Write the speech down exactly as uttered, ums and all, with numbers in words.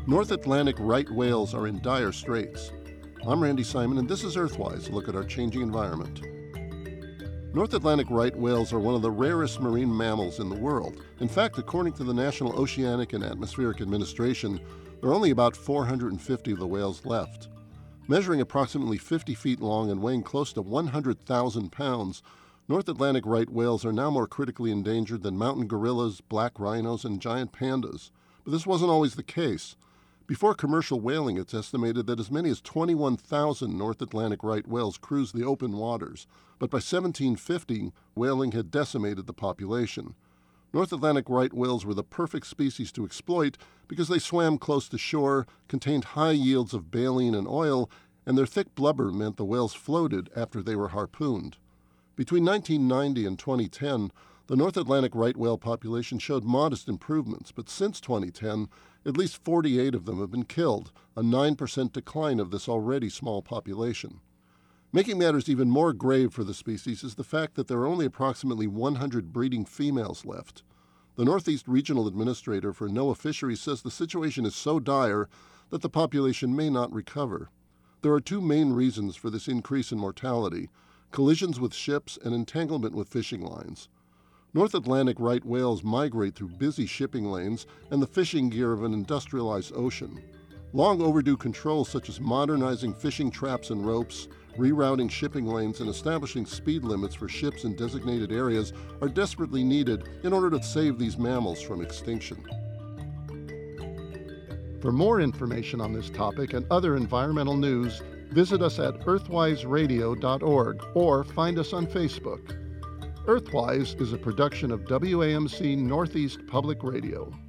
North Atlantic right whales are in dire straits. I'm Randy Simon, and this is Earthwise, a look at our changing environment. North Atlantic right whales are one of the rarest marine mammals in the world. In fact, according to the National Oceanic and Atmospheric Administration, there are only about four hundred fifty of the whales left. Measuring approximately fifty feet long and weighing close to one hundred thousand pounds, North Atlantic right whales are now more critically endangered than mountain gorillas, black rhinos, and giant pandas. But this wasn't always the case. Before commercial whaling, it's estimated that as many as twenty-one thousand North Atlantic right whales cruised the open waters, but by seventeen fifty, whaling had decimated the population. North Atlantic right whales were the perfect species to exploit because they swam close to shore, contained high yields of baleen and oil, and their thick blubber meant the whales floated after they were harpooned. Between nineteen ninety and twenty ten, the North Atlantic right whale population showed modest improvements, but since twenty ten, at least forty-eight of them have been killed, a nine percent decline of this already small population. Making matters even more grave for the species is the fact that there are only approximately one hundred breeding females left. The Northeast Regional Administrator for NOAA Fisheries says the situation is so dire that the population may not recover. There are two main reasons for this increase in mortality: collisions with ships and entanglement with fishing lines. North Atlantic right whales migrate through busy shipping lanes and the fishing gear of an industrialized ocean. Long overdue controls such as modernizing fishing traps and ropes, rerouting shipping lanes, and establishing speed limits for ships in designated areas are desperately needed in order to save these mammals from extinction. For more information on this topic and other environmental news, visit us at earthwise radio dot org or find us on Facebook. Earthwise is a production of W A M C Northeast Public Radio.